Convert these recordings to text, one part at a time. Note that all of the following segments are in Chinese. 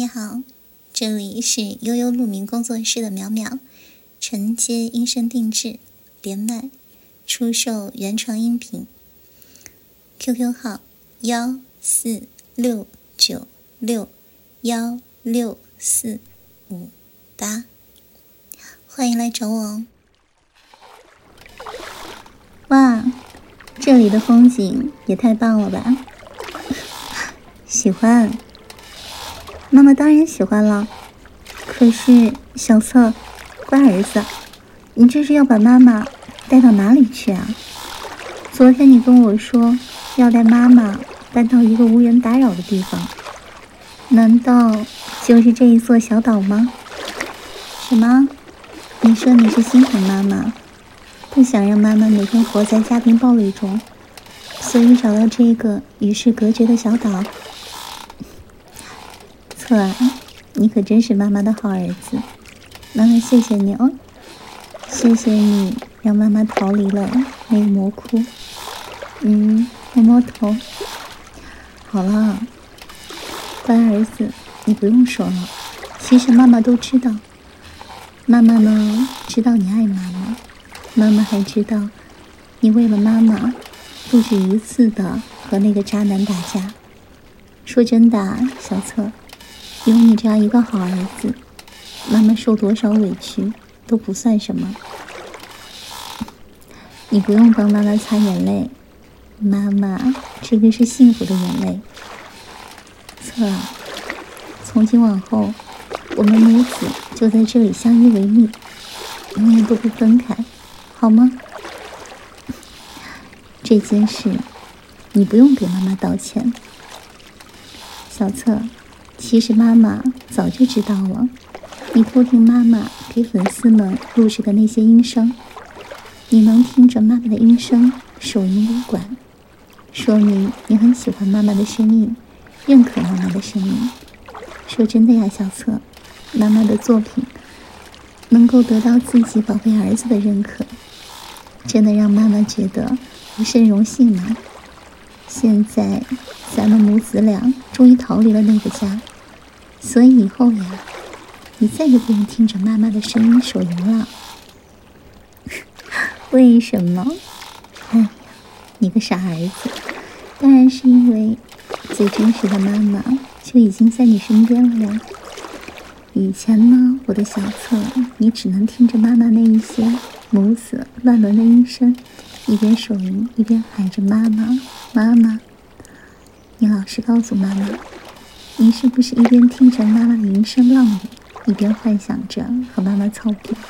好，这里是悠悠鹿鸣工作室的淼淼，承接音声定制，连麦出售原创音频。QQ 号14696166458，欢迎来找我哦。哇，这里的风景也太棒了吧！喜欢，妈妈当然喜欢了。可是小策，乖儿子，你这是要把妈妈带到哪里去啊？昨天你跟我说要带妈妈搬到一个无人打扰的地方，难道就是这一座小岛吗？什么？你说你是心疼妈妈，不想让妈妈每天活在家庭暴力中，所以找到这个与世隔绝的小岛。策啊，你可真是妈妈的好儿子，妈妈谢谢你哦，谢谢你让妈妈逃离了那个魔窟。摸摸头。好了，乖儿子，你不用说了，其实妈妈都知道。妈妈呢，知道你爱妈妈，妈妈还知道你为了妈妈不止一次的和那个渣男打架。说真的啊，小策，有你这样一个好儿子，妈妈受多少委屈都不算什么。你不用帮妈妈擦眼泪，妈妈这个是幸福的眼泪。策啊，从今往后我们母子就在这里相依为命，永远都不分开，好吗？这件事你不用给妈妈道歉。小策，其实妈妈早就知道了，你偷听妈妈给粉丝们录制的那些音声，你能听着妈妈的音声手淫无管，说明你很喜欢妈妈的声音，认可妈妈的声音。说真的呀，小策，妈妈的作品能够得到自己宝贝儿子的认可，真的让妈妈觉得不甚荣幸呢。现在咱们母子俩终于逃离了那个家，所以以后呀，你再也不用听着妈妈的声音手淫了。为什么？哎呀，你个傻儿子，当然是因为最真实的妈妈就已经在你身边了呀。以前呢，我的小策，你只能听着妈妈那一些母子乱伦的音声，一边手淫一边喊着妈妈妈妈。你老实告诉妈妈，你是不是一边听着妈妈的淫声浪语，一边幻想着和妈妈操逼？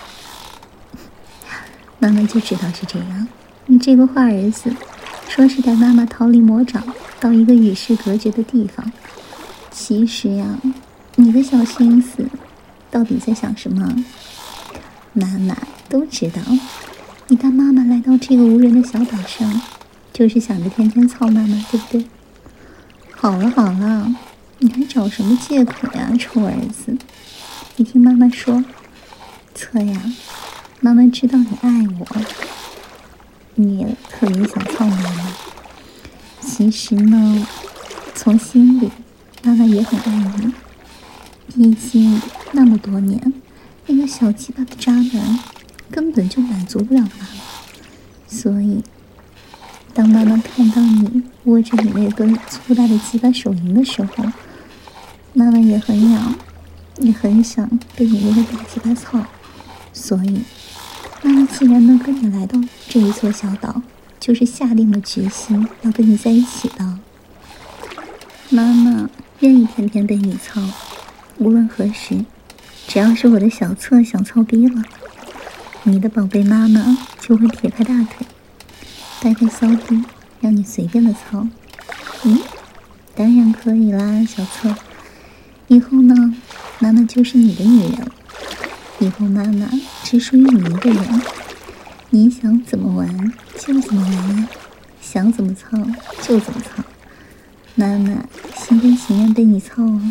妈妈就知道是这样。你这个坏儿子，说是带妈妈逃离魔掌，到一个与世隔绝的地方，其实呀，你的小心思到底在想什么？妈妈都知道，你带妈妈来到这个无人的小岛上，就是想着天天操妈妈，对不对？好了好了，你还找什么借口呀，臭儿子！你听妈妈说，策呀，妈妈知道你爱我，你也特别想操妈妈。其实呢，从心里，妈妈也很爱你。毕竟那么多年，那个小鸡巴的渣男根本就满足不了妈妈，所以当妈妈看到你握着你那根粗大的鸡巴手淫的时候，妈妈也很痒，也很想被你那个大鸡巴操。所以妈妈既然能跟你来到这一座小岛，就是下定了决心要跟你在一起的。妈妈愿意天天被你操，无论何时，只要是我的小策想操逼了，你的宝贝妈妈就会撇开大腿，掰开骚逼，让你随便的操。当然可以啦，小策。以后呢，妈妈就是你的女人了，以后妈妈只属于你一个人，你想怎么玩就怎么玩呀，想怎么操就怎么操，妈妈心甘情愿被你操哦。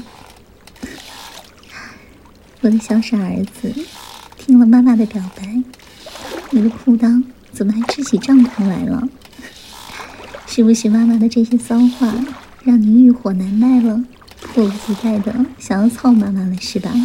我的小傻儿子，听了妈妈的表白，你的裤裆怎么还支起帐篷来了？是不是妈妈的这些骚话让你欲火难耐了， 迫不及待的想要操妈妈了是吧？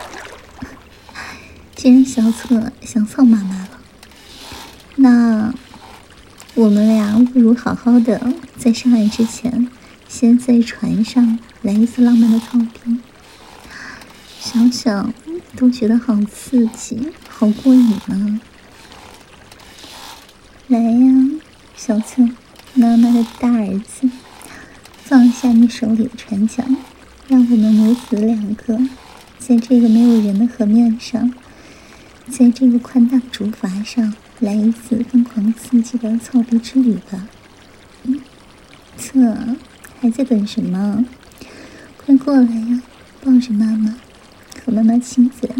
既然小策想操妈妈了，那我们俩不如好好的在上岸之前，先在船上来一次浪漫的操逼。想想都觉得好刺激，好过瘾啊！来呀，小策，妈妈的大儿子，放下你手里的船桨，让我们母子两个在这个没有人的河面上，在这个宽大的竹筏上来一次疯狂刺激的操逼之旅吧。策，还在等什么？快过来呀，抱着妈妈，和妈妈亲嘴。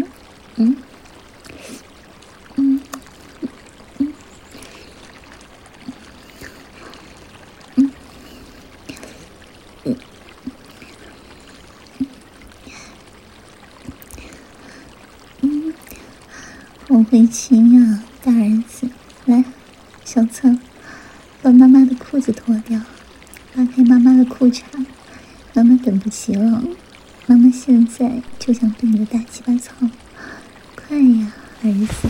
我会亲呀，大儿子。来，小策，把妈妈的裤子脱掉，拉开妈妈的裤衩。妈妈等不及了，妈妈现在就想对你的大鸡巴操，快呀，儿子！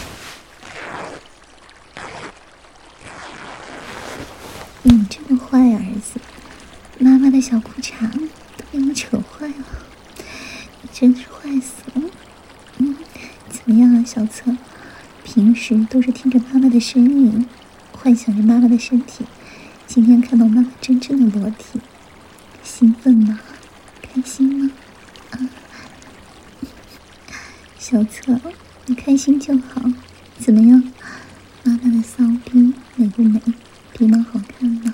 你这么坏呀，儿子！妈妈的小裤衩都被你扯坏了，你真是坏死了。怎么样啊，小策？平时都是听着妈妈的声音，幻想着妈妈的身体，今天看到妈妈真正的裸体，兴奋吗？开心吗？小策，你开心就好。怎么样？妈妈的骚逼美不美？鼻毛好看吗？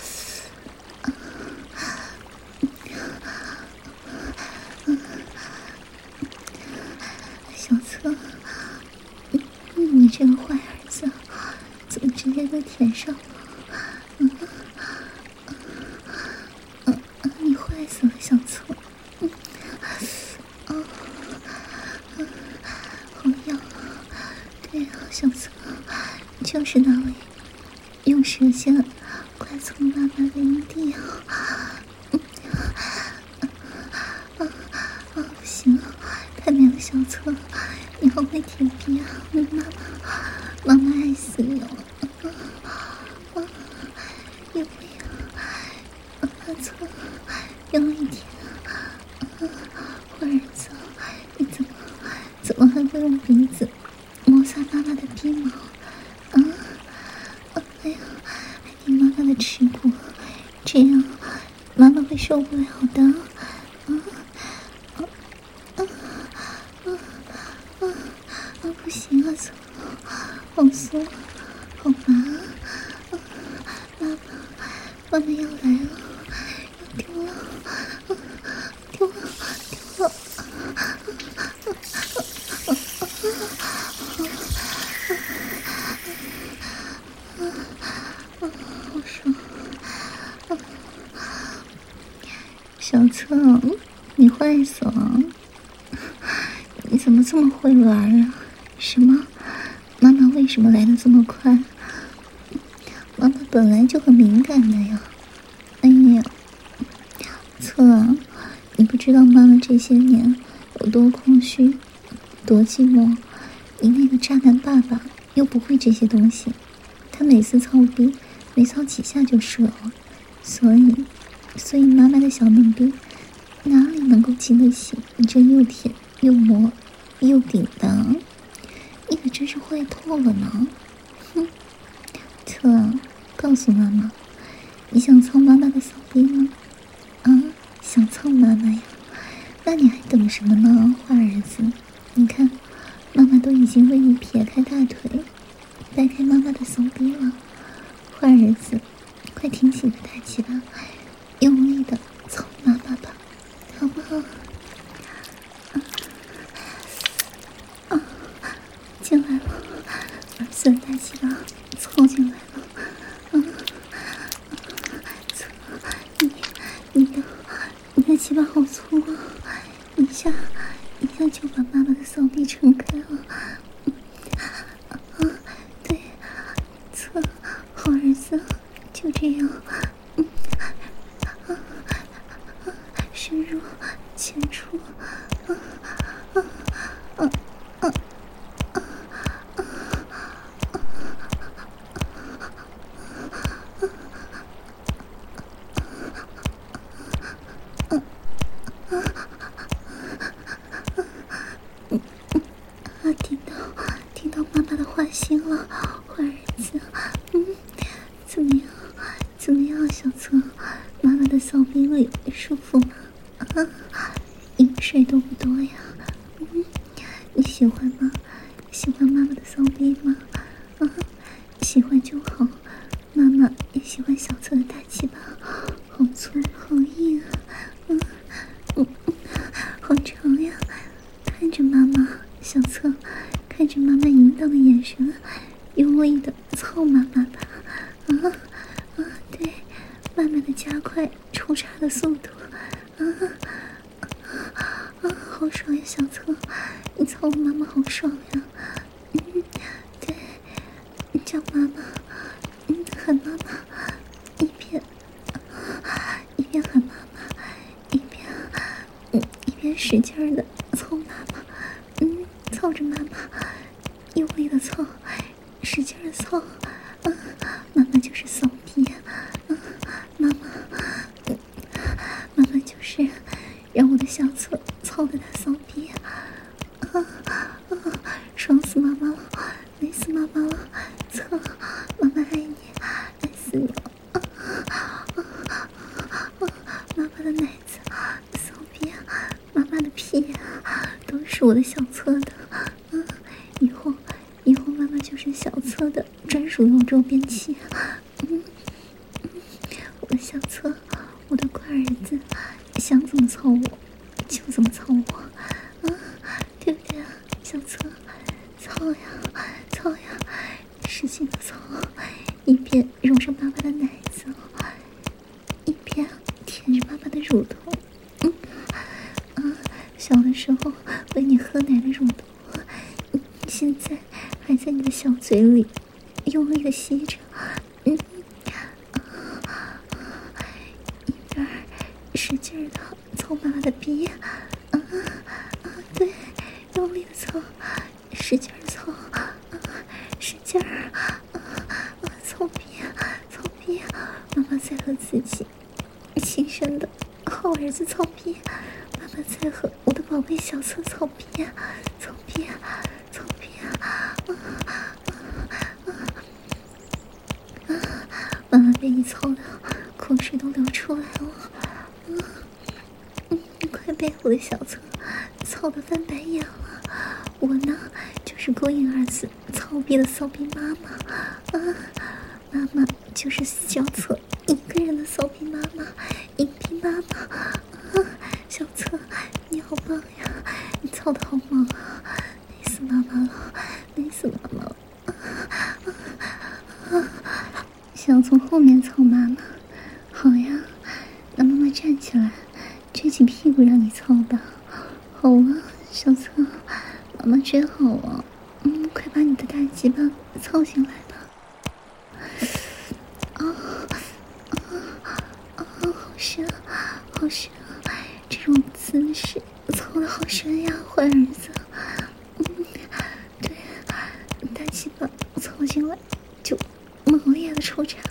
小策，你这个坏儿子，怎么直接就舔上了？你坏死了，小策。好痒啊！对啊，小策，就是那位用舌尖快从妈妈的阴蒂不行，太美了，小策，你好会舔逼啊！妈妈爱死你了！有没有？策，用力舔！坏儿子，你怎么还会用鼻子摩擦妈妈的鼻毛？哎呀，还顶妈妈的耻骨，这样妈妈会受不了的。不行啊，策，好松，好麻啊！妈妈要来了，要丢了！好爽！小策，你坏死了！你怎么这么会玩啊？什么？妈妈为什么来得这么快？妈妈本来就很敏感的呀。哎呀，策啊，你不知道妈妈这些年有多空虚，多寂寞。你那个渣男爸爸又不会这些东西，他每次操逼没操几下就射了，所以妈妈的小嫩逼哪里能够经得起你这又舔又磨又顶的？你可真是坏透了呢！策，告诉妈妈，你想操妈妈的骚逼吗？想操妈妈呀？那你还等什么呢，坏儿子？你看，妈妈都已经为你撇开大腿，掰开妈妈的骚逼了。坏儿子，快挺起你的大鸡巴，用力的操妈妈吧，好不好？进来了，儿子的大鸡巴凑进来了。你的鸡巴好粗啊！一下就把妈妈的骚逼撑开了。对，策，好儿子，就这样。深入入，潜入，听到妈妈的话心了，坏儿子，怎么样，小侧，妈妈的骚逼里舒服吗？饮水多不多呀？你喜欢吗？喜欢妈妈的骚逼吗？喜欢就好，妈妈也喜欢小侧的大鸡巴，好粗好硬啊，好长呀！看着妈妈，小侧，看着妈妈淫荡的眼神，用力的操妈妈吧！对，慢慢的加快抽插的速度，好爽呀，小侧，你操我妈妈好爽呀！对，叫妈妈，喊妈妈，一边喊妈妈，一边使劲的操妈妈，操着妈妈，用力的操，使劲的操，妈妈就是骚逼，妈妈就是让我的小侧操的她骚逼，爽死妈妈了，美死妈妈了，操，妈妈爱你，爱死你了，妈妈的奶子，骚逼，妈妈的屁，都是我的小侧的，以后妈妈就是小侧的专属用周边器，我的小侧，我的乖儿子，想怎么操我就怎么操我，对不对啊，小侧，操呀，使劲的操，一边揉着妈妈的奶子，一边舔着妈妈的乳头，小的时候喂你喝奶的乳头，现在还在你的小嘴里用力的吸着，一边使劲的操妈妈的逼，对，用力的操，使劲的操，使劲儿，操逼，妈妈在和自己亲生的好儿子操逼，妈妈在和我的宝贝小侧操逼，妈妈被你操的口水都流出来了，快被我的小侧操得翻白眼了。我呢，就是勾引儿子操逼的骚逼妈妈，妈妈就是小侧一个人的骚逼妈妈，淫逼妈妈，小侧你好棒呀，你操得好猛啊，美死妈妈了，美死妈妈了，想从后面操妈妈，好呀，那妈妈站起来，撅起屁股让你操吧，好啊，小侧，妈妈真好啊，快把你的大鸡巴操进来吧，好深，这种姿势操得好深呀，坏儿子，对，大鸡巴操进来就猛烈的抽插，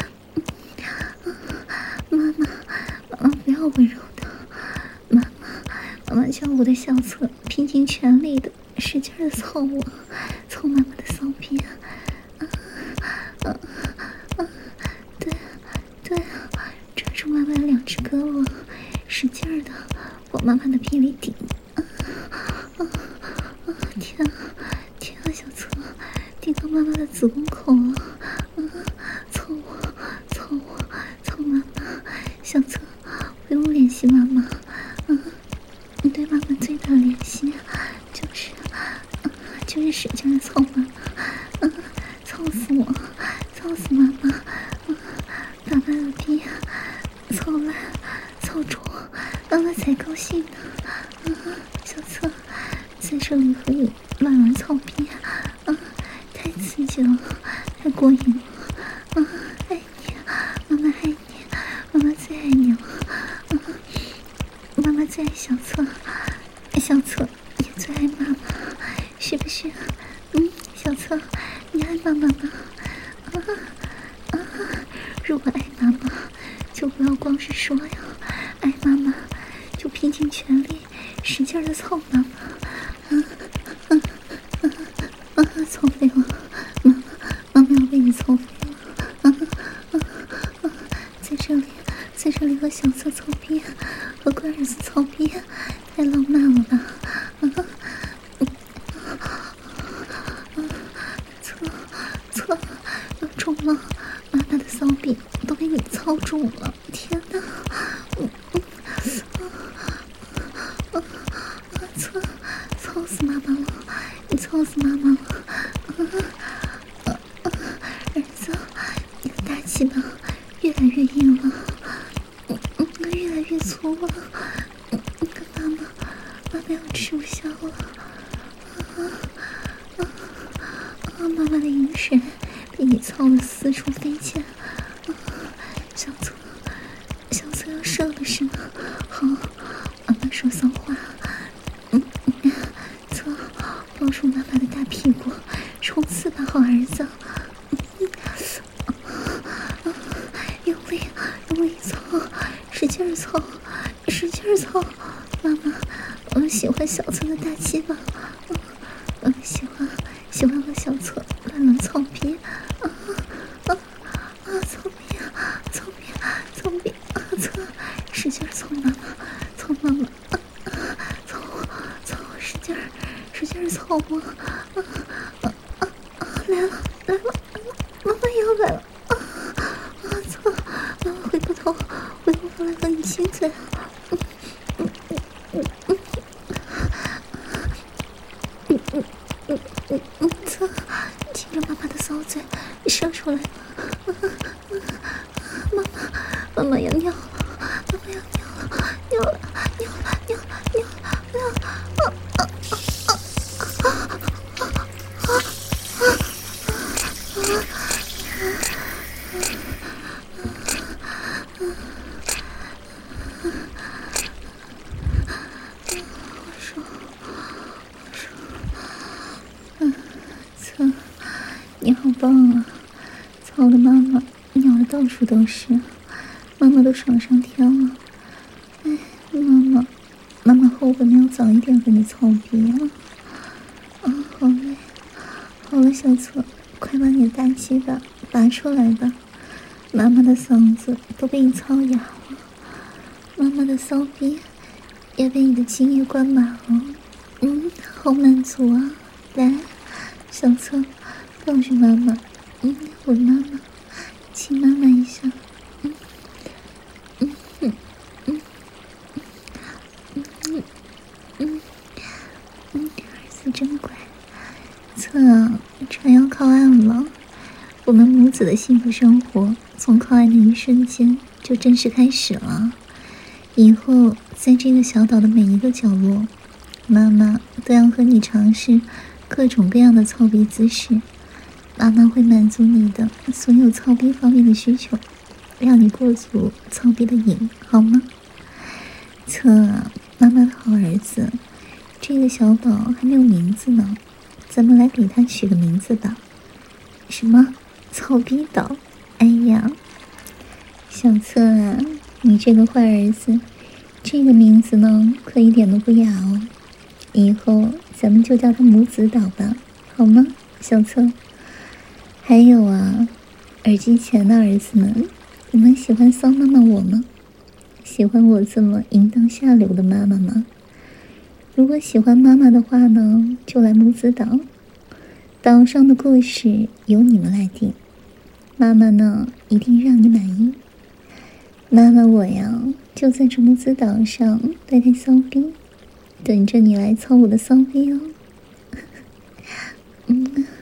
妈妈不要温柔的，妈妈叫我的小侧拼尽全力的使劲的操我，操妈妈的骚逼，对，抓住妈妈的两只胳膊，使劲的往妈妈的屁里顶，天啊，小侧顶到妈妈的子宫口了，操妈妈，小侧不用联系妈妈，你对妈妈最大的联系就是使劲的操妈妈，操死我，操死妈妈，把妈妈的逼操烂操肿，妈妈才高兴呢，小侧在这里和你乱玩操逼，太刺激了，太过瘾了，爱你，妈妈爱你，妈妈最爱你了，妈妈最爱小策，小策也最爱妈妈，是不是？小策，你爱妈妈吗？如果爱妈妈，就不要光是说呀，爱妈妈就拼尽全力，使劲的操妈妈。操废了，妈妈要被你操废了。在这里和小策操逼，和乖儿子操逼，太浪漫了吧？错，要中了，妈妈的骚逼都被你操中了，天哪！操死妈妈了！你操死妈妈了！儿子，你的大鸡巴越来越硬了，越来越粗了，妈妈要吃不消了！妈妈的饮水被你操得四处飞溅，小策要射了是吗？好，妈妈说骚话。抱住妈妈的大屁股，冲刺吧，好儿子！用力操，使劲操！妈妈，我喜欢小策的大鸡巴，喜欢和小策乱操逼，操逼，策，使劲操妈妈，使劲操我！来了，妈妈要来了！操！妈妈回过头来和你亲嘴！操！亲着妈妈的骚嘴射出来了！妈妈要尿了！尿了！你好棒啊！操的妈妈尿的到处都是，妈妈都爽上天了。哎，妈妈后悔没有早一点和你操逼啊！好累，好了，小策，快把你的大鸡巴拔出来吧！妈妈的嗓子都被你操哑了，妈妈的骚逼也被你的精液灌满了。好满足啊！来，小策。抱住妈妈，我的妈妈，亲妈妈一下，儿子真乖，策啊，船要靠岸了，我们母子的幸福生活从靠岸的一瞬间就正式开始了。以后在这个小岛的每一个角落，妈妈都要和你尝试各种各样的操逼姿势。妈妈会满足你的所有操逼方面的需求，让你过足操逼的瘾，好吗？策啊，妈妈的好儿子，这个小岛还没有名字呢，咱们来给它取个名字吧。什么？操逼岛？哎呀，小策啊，你这个坏儿子，这个名字呢可一点都不雅哦。以后咱们就叫它母子岛吧，好吗，小策？还有啊，耳机前的儿子们，你们喜欢骚妈妈我吗？喜欢我这么淫荡下流的妈妈吗？如果喜欢妈妈的话呢，就来母子岛，岛上的故事由你们来定，妈妈呢一定让你满意。妈妈我呀，就在这母子岛上带带骚逼，等着你来操我的骚逼哦。